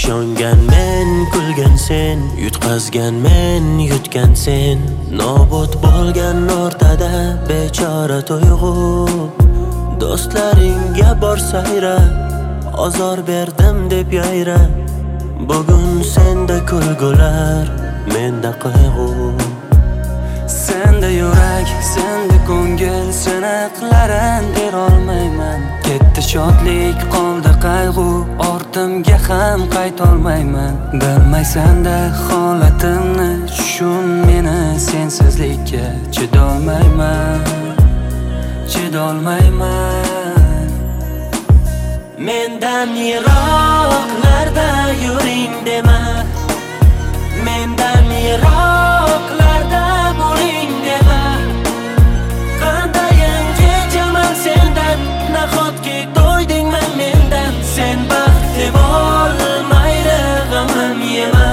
Ishongan men, kulgan sen, yutqazgan men, yutgan sen. Nobud bo'lgan o'rtada bechora tuyg'u. Do'stlaringga bor sayra, ozor berdim deb yayra. Bugun senda kulgular, menda qayg'u. Senda yurak, senda ko'ngil, siniqlarin berolmayman. Ketdi shodlik, qoldi qayg'u, ortimga ham qaytolmayman. Bilmaysan-da holatimni, tushun meni sensizlikka chidolmayman, chidolmayman. Mendan yiroqlarda yuring dema, mendan yiroqlarda bo'ling dema. Qandayin kechaman sendan, nahotki to'ydingman mendan. Sen baxtli bo'lmaydi g'amim yema.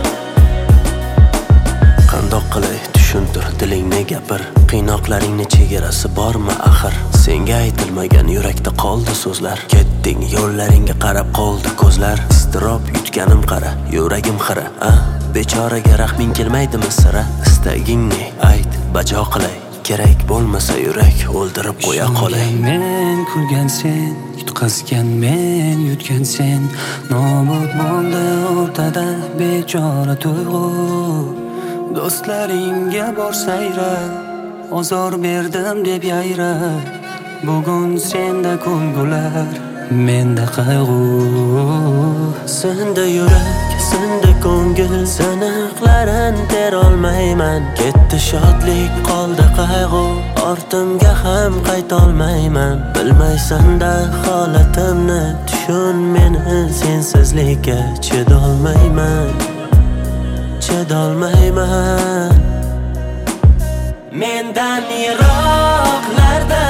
Qandoq qilay tushuntir, dilingni gapir. Qiynoqlaringni chegarasi bormi axir? Senga aytilmagan yurakda qoldi so'zlar. Ketding yo'llaringga qarab qoldi ko'zlar. Iztirob yutganim qara, yuragim xira. Bechoraga rahming kelmaydimi sira? Istagingni ayt, bajo qilay. Kerak bo'lmasa yurak o'ldirib qo'ya qolay. Men kulgan sen, yutqazgan men, yutgan sen. Nobud bo'ldi o'rtada bechora tuyg'u. Do'stlaringga bor sayra, ozor berdim deb yayra. Bugun senda kulgular, menda qayg'u. Senda yurak, senda ko'ngil, siniqlarin terolmayman. Ketdi shodlik, qoldi qayg'u, ortimga ham qaytolmayman. Bilmaysan-da holatimni, tushun meni sensizlikka chidolmayman, chidolmayman. Mendan yiroqlarda